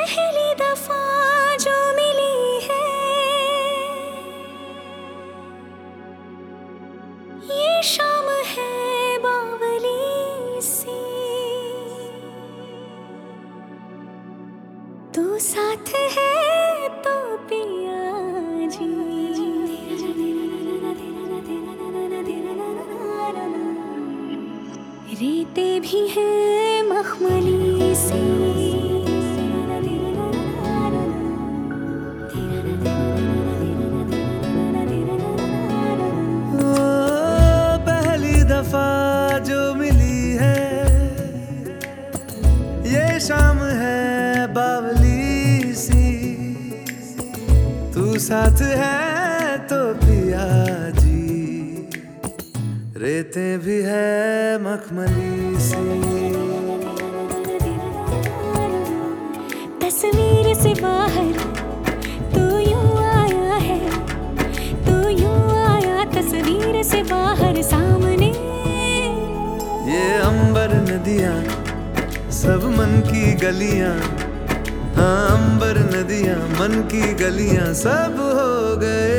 पहली दफा जो मिली है ये शाम है बावली सी, तू साथ है तो पिया जी। रेते भी हैं मखमली सी, पहली दफा जो मिली है ये शाम है बावली सी, तू साथ है तो पिया जी। रेते भी है मखमली सी, तस्वीर से बाहर तू यूं आया है, तू यूं आया तस्वीर से बाहर सामने। ये अंबर नदियाँ सब मन की गलियाँ, हाँ अंबर नदियाँ मन की गलियाँ सब हो गए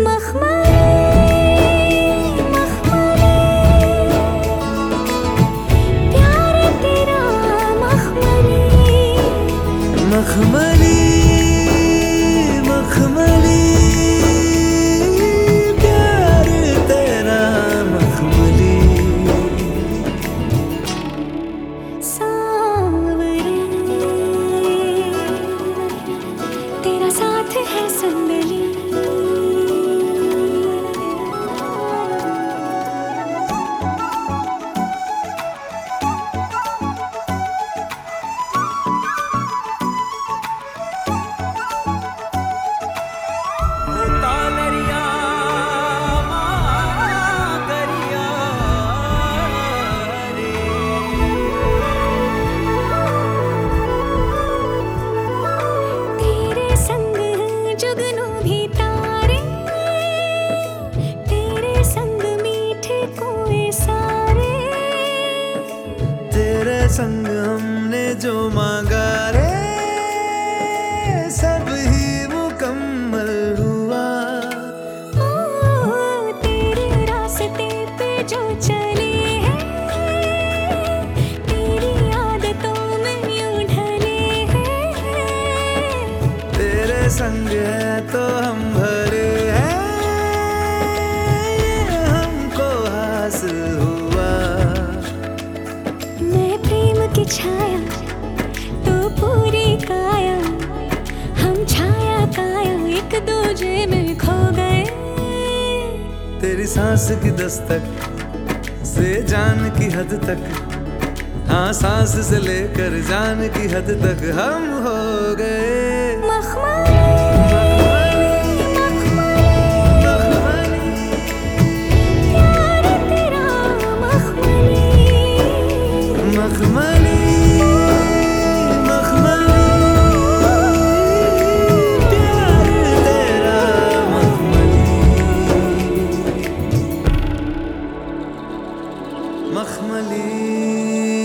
मखमली मखमली, प्यार तेरा मखमली। सांवरे तेरा साथ है संदली, संग हमने जो मांगा रे सब ही मुकम्मल हुआ। ओ तेरे रास्ते पे जो चले हैं, तेरी आदतों में यूं ढले हैं, तेरे संग है तो हम भरे हैं, ये हमको हासिल हुआ। की छाया तो पूरी काया, हम छाया काया एक दूजे में खो गए। तेरी सांस की दस्तक से जान की हद तक, हाँ सांस से लेकर जान की हद तक हम हो गए मखमली।